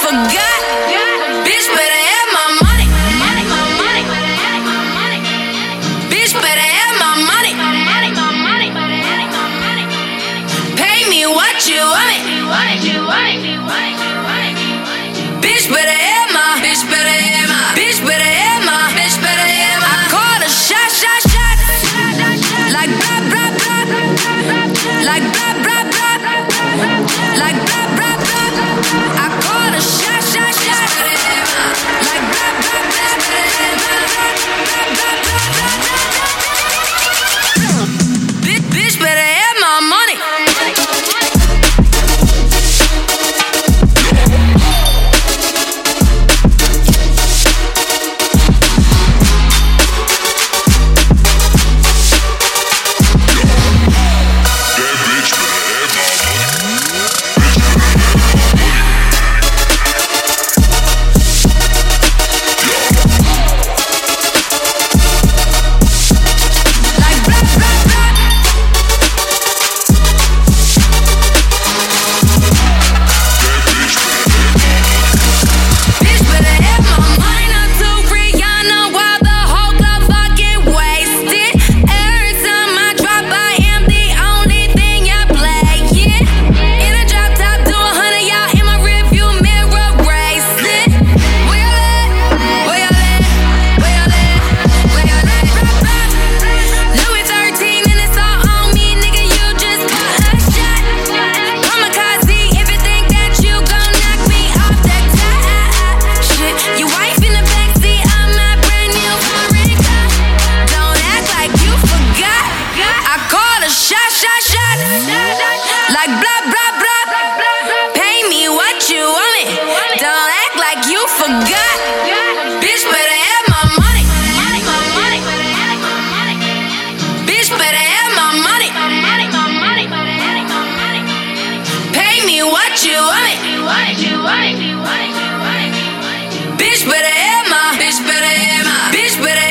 forgot. Bitch better have my money. Bitch better have my money. Pay me what you want it. Bitch better have my. Bitch better have my. Bitch better have my. Bitch better have my. I call a shot. Like blah blah blah. Like blah blah blah. Like blah blah blah. I call a shot. Like blah blah blah. Bitch better have my money. Like blah blah blah. Pay me what you want it. Don't act like you forgot. Bitch better have my money. Bitch better have my money. Pay me what you want it. Bitch better have my. Bitch better have my. Bitch better